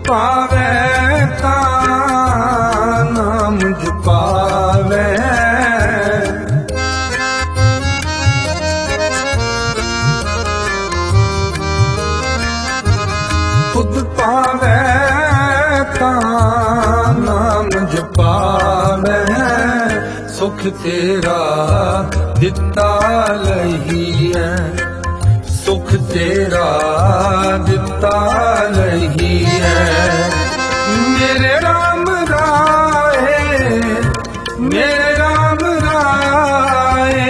ਪਾਵੇ ਤਾਂ ਨਾਮ ਜਪਾਵੇ। ਤੁਧ ਪਾਵੇ ਤਾਂ ਨਾਮ ਜਪਾਵੇ। ਸੁਖ ਤੇਰਾ ਦਿੱਤਾ ਲਈਐ, ਸੁਖ ਤੇਰਾ ਦਿੱਤਾ ਲਈਐ। ਮੇਰੇ ਰਾਮ ਰਾਏ, ਮੇਰੇ ਰਾਮ ਰਾਏ,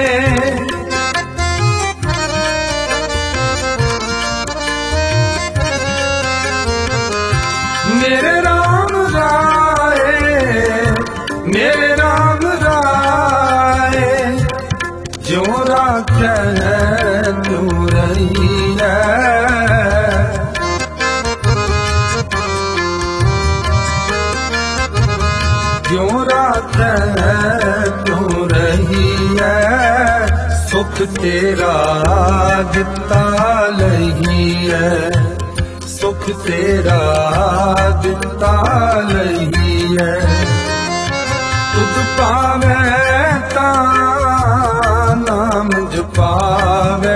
ਮੇਰੇ ਰਾਮ ਰਾਏ, ਮੇਰੇ ਰਾਮ ਰਾਏ। ਜੋ ਰਾਖੈ ਤੂੰ ਰਹੀਐ, ਜੋ ਰਾਖੈ ਤੂੰ ਰਹੀਐ। ਸੁਖ ਤੇਰਾ ਦਿੱਤਾ ਲਈਐ, ਸੁਖ ਤੇਰਾ ਦਿੱਤਾ ਲਈਐ। ਤੁਧ ਪਾਵੇ ਤਾਂ ਨਾਮ ਜਪਾਵੇ।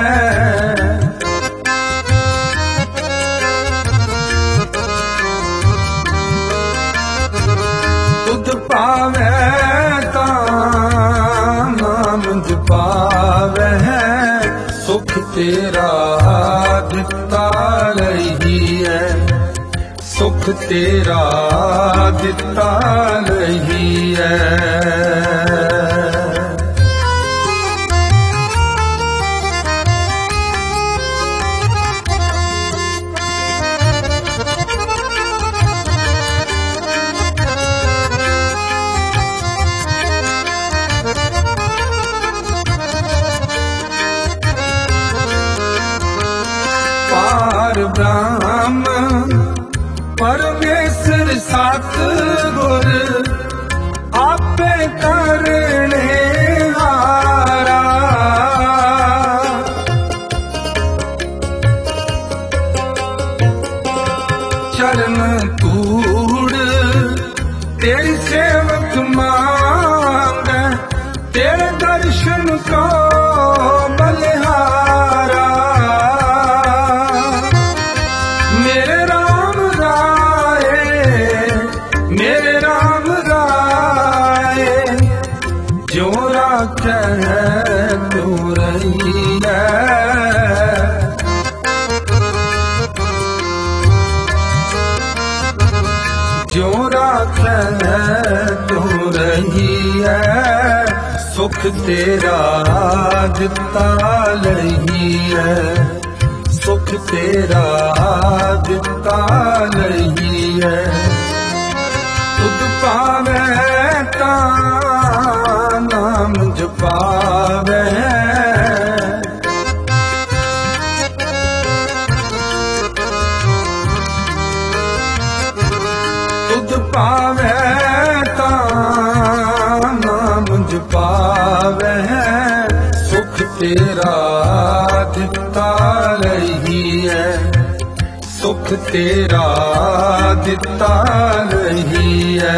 ਤੁਧ ਪਾਵੇ ਤਾਂ ਨਾਮ ਜਪਾਵੇ। ਸੁਖ ਤੇਰਾ ਦਿੱਤਾ ਲਈਐ, ਸੁਖ ਤੇਰਾ ਦਿੱਤਾ ਲਈਐ। ਪਾਰ ਬ੍ਰਹਮ ਪਰਮੇਸ਼ਰ ਸਤਿਗੁਰ ਆਪੇ ਕਰਨੇ ਹਾਰਾ। ਚਰਨ ਧੂੜ ਤੇਰੀ ਸੇਵਕ ਮੰਗੈ, ਤੇਰੇ ਦਰਸ਼ਨ ਕੋ ਬਲਿਹਾਰਾ। ਮੇਰੇ ਰਾਮ ਰਾਏ, ਮੇਰੇ ਰਾਮ ਰਾਏ। ਜੋ ਰਾਖੈ ਤੂੰ ਰਹੀਐ, ਜੋ ਰਾਖੈ ਤੂੰ ਰਹੀਐ। ਸੁਖ ਤੇਰਾ ਦਿੱਤਾ ਲਈਐ, ਸੁਖ ਤੇਰਾ ਦਿੱਤਾ ਲਈਐ। ਤੁਧ ਪਾਵੇ ਤਾਂ ਨਾਮ ਜਪਾਵੇ। ਤੁਧ ਪਾਵੇ ਤਾਂ ਨਾਮ ਜਪਾਵੇ। ਸੁਖ ਤੇਰਾ ਦਿੱਤਾ ਲਈਐ, ਸੁਖ ਤੇਰਾ ਦਿੱਤਾ ਲਈਐ।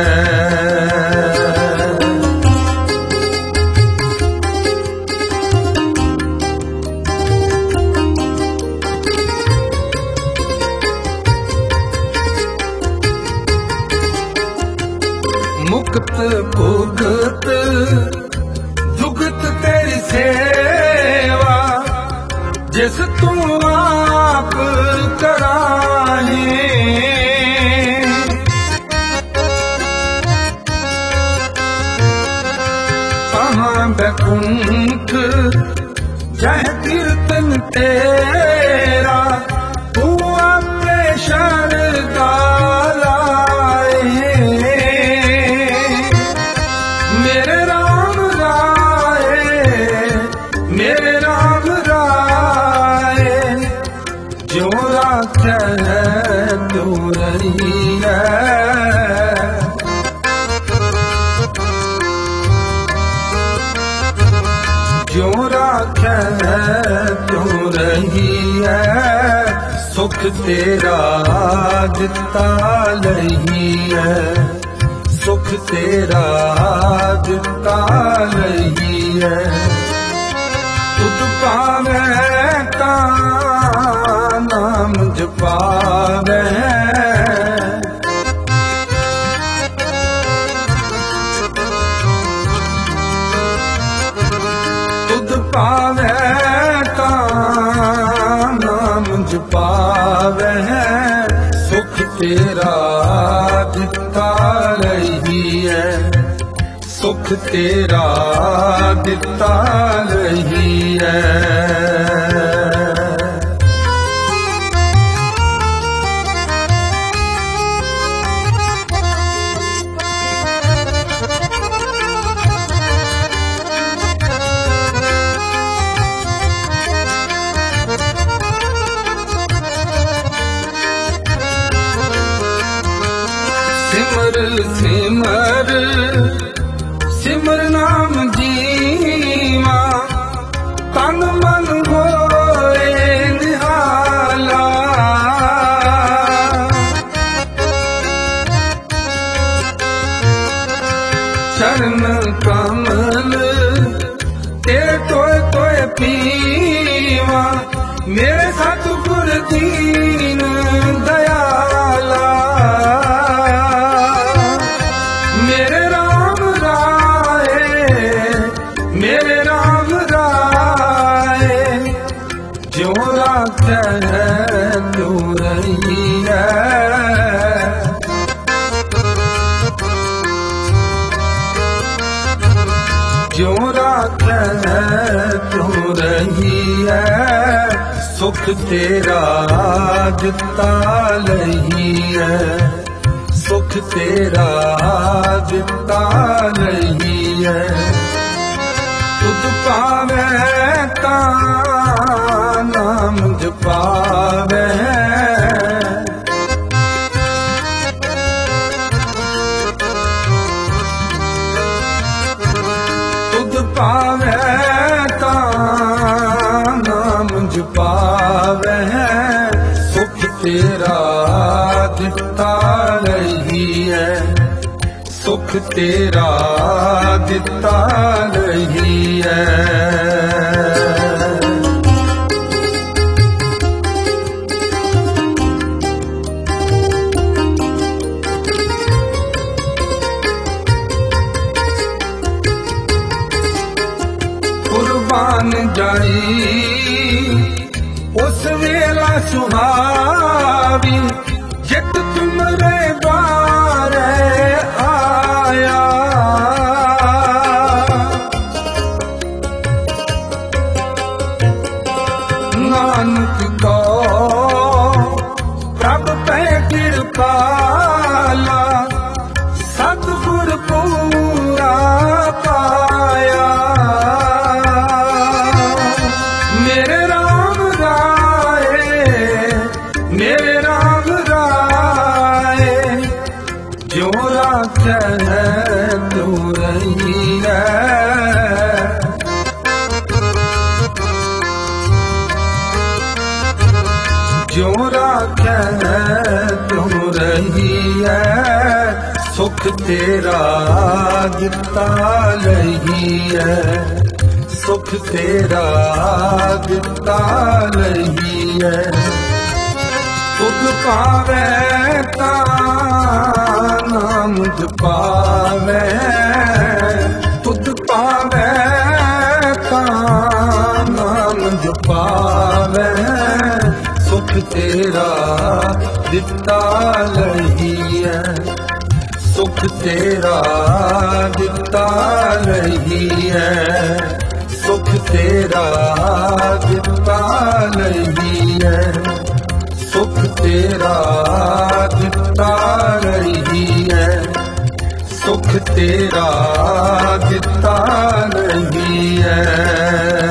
ਮੁਕਤ ਭੁਗਤ ਜੁਗਤ ਤੇਰੀ ਸੇਵਾ, ਜਿਸ ਤੂੰ ਆਪ ਕਰਾਹੀ। ਕਹਾਂ ਬੈਕੁੰਠ ਜਹ ਕੀਰਤਨ ਤੇਰਾ, ਤੂੰ ਆਪੇ ਸ਼ਰਦਾ ਲਾਏ। ਮੇਰੇ ਰਾਮ ਰਾਏ, ਮੇਰੇ ਰਾਮ ਰਾਏ। ਜੋ ਰਾਖੈ ਤੂੰ ਰਹੀਐ, ਜੋ ਰਾਖੈ ਤੂੰ ਰਹੀਐ। ਸੁਖ ਤੇਰਾ ਦਿੱਤਾ ਲਈਐ, ਸੁਖ ਤੇਰਾ ਦਿੱਤਾ ਲਈਐ। ਤੁਧ ਪਾਵੈ ਤਾਂ ਨਾਮ ਜਪਾਵੈ, ਤੁਧ ਪਾਵੈ ਤਾਂ ਨਾਮ ਜਪਾਵੈ। ਸੁਖ ਤੇਰਾ ਦਿੱਤਾ ਲਈਐ, ਸੁਖ ਤੇਰਾ ਦਿੱਤਾ ਲਈਐ। ਸਿਮਰ ਸਿਮਰ ਨਾਮ ਜੀਵਾ, ਤਨ ਮਨ ਹੋਏ ਨਿਹਾਲਾ। ਚਰਨ ਕਮਲ ਤੇ ਤੋਏ ਤੋਏ ਪੀਵਾ, ਮੇਰੇ ਸਤਿਗੁਰ ਦੀਨ ਦਇਆਲਾ। ਜੋ ਰਾਖੈ ਤਿਉ ਰਹੀਐ, ਜੋ ਰਾਖੈ ਤਿਉ ਰਹੀਐ। ਸੁਖ ਤੇਰਾ ਦਿੱਤਾ ਲਈਐ, ਸੁਖ ਤੇਰਾ ਦਿੱਤਾ ਲਈਐ। ਤੁਧ ਪਾਵੈ ਤਾਂ ਨਾਮ ਜਪਾਵੈ, ਤੁਧ ਪਾਵੈ ਤਾਂ ਨਾਮ ਜਪਾਵੈ। ਸੁਖ ਤੇਰਾ ਦਿੱਤਾ ਲਈਐ, ਸੁਖ ਤੇਰਾ ਦਿੱਤਾ ਲਈਐ। ਕੁਰਬਾਨ ਜਾਈ ਉਸ ਵੇਲਾ ਸੁਹਾਵੀ, ਜਿਤ ਤੁਮਰੇ ਬਾਰੇ ਆਇਆ। ਨਾਨਕ ਕੋ ਪ੍ਰਭ ਪੈ ਕਿਰਪਾਲਾ, ਸਤਿਗੁਰ ਪੂਰਾ ਪਾਇਆ। ਮੇਰੇ ਰਾਮ ਰਾਏ, ਮੇਰੇ ਰਾਮ ਰਾਏ, ਜੋ ਰਾਖੈ ਤਿਉ ਰਹੀਐ। ਜੋ ਰਾਖੈ ਤਿਉ ਰਹੀਐ। ਸੁਖ ਤੇਰਾ ਦਿੱਤਾ ਲਈਐ, ਸੁਖ ਤੇਰਾ ਦਿੱਤਾ ਲਈਐ। ਤੁਧ ਪਾਵੈ ਤਾਂ ਨਾਮ ਜਪਾਵੈ, ਤੁਧ ਪਾਵੈ ਤਾਂ ਨਾਮ ਜਪਾਵੈ। ਸੁਖ ਤੇਰਾ ਦਿੱਤਾ ਲਈਐ, ਸੁਖ ਤੇਰਾ ਦਿੱਤਾ ਲਈਐ। ਸੁਖ ਤੇਰਾ ਦਿੱਤਾ ਲਈਐ, ਸੁਖ ਤੇਰਾ ਦਿੱਤਾ ਲਈਐ। ਸੁਖ ਤੇਰਾ ਦਿੱਤਾ ਲਈਐ।